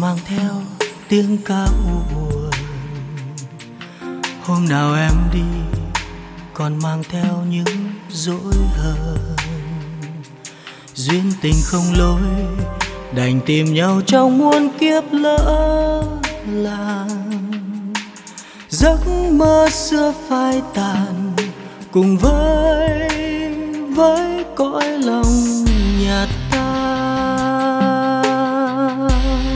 mang theo tiếng ca u buồn. Hôm nào em đi còn mang theo những dỗi hờn. Duyên tình không lối đành tìm nhau trong muôn kiếp lỡ làng. Giấc mơ xưa phai tàn cùng với cõi lòng nhạt tan.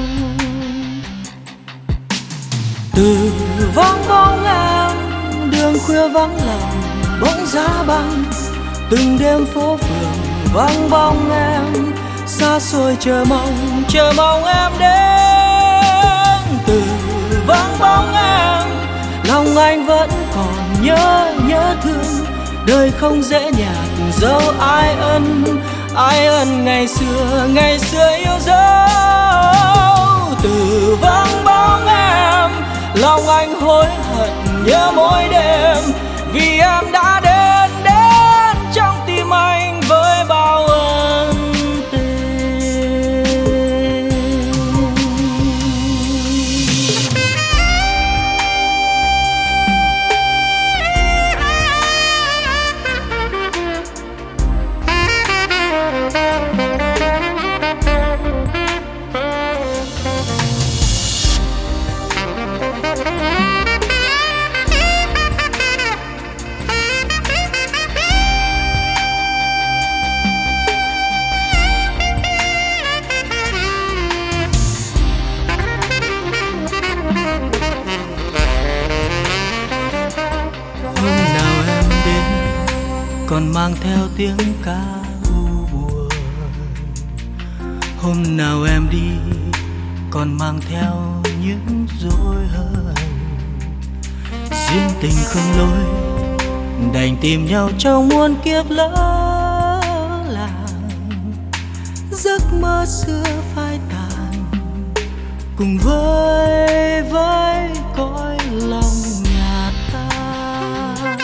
Từ vắng bóng em đường khuya vắng lòng bỗng giá băng. Từng đêm phố phường vắng bóng em xa xôi chờ mong em đến. Từ vắng bóng em lòng anh vẫn còn nhớ thương. Đời không dễ nhạt dẫu ai ân ngày xưa yêu dấu. Từ vắng bóng em lòng anh hối hận nhớ mỗi đêm. Vì em đã đến trong tim anh với bao ân tình. Còn mang theo tiếng ca u buồn. Hôm nào em đi còn mang theo những dối hờn. Duyên tình không lối đành tìm nhau trong muôn kiếp lỡ làng. Giấc mơ xưa phai tàn cùng với cõi lòng nhạt tan.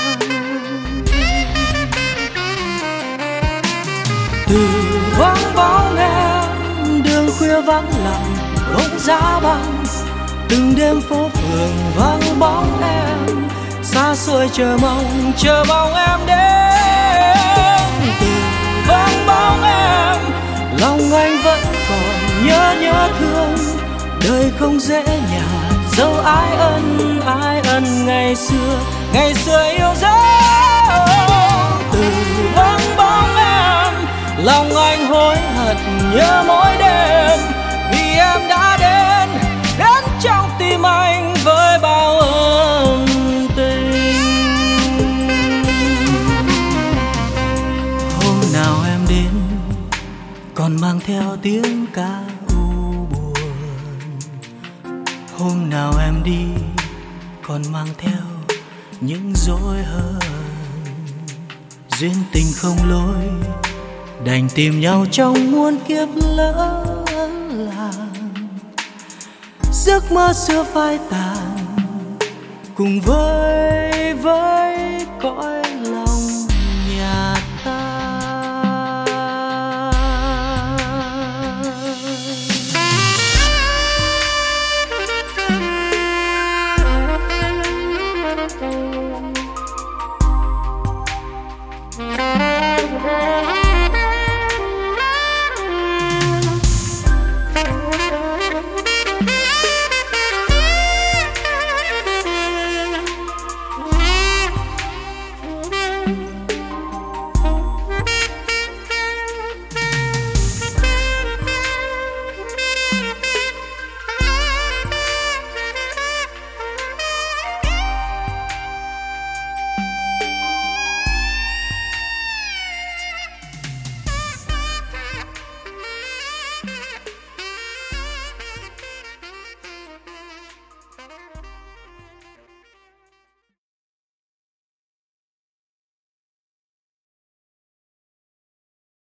Từ vắng bóng em đường khuya vắng lặng bỗng giá băng. Từng đêm phố phường vắng bóng em xa xôi chờ mong em đến. Từ vắng bóng em lòng anh vẫn còn nhớ thương. Đời không dễ nhạt dẫu ai ân ngày xưa yêu dấu. Từ vắng bóng em lòng anh hối hận nhớ mỗi đêm. Vì em đã đến trong tim anh với bao ân tình. Hôm nào em đến còn mang theo tiếng ca u buồn. Hôm nào em đi còn mang theo những dối hờn. Duyên tình không lối đành tìm nhau trong muôn kiếp lỡ làng. Giấc mơ xưa phai tàn cùng với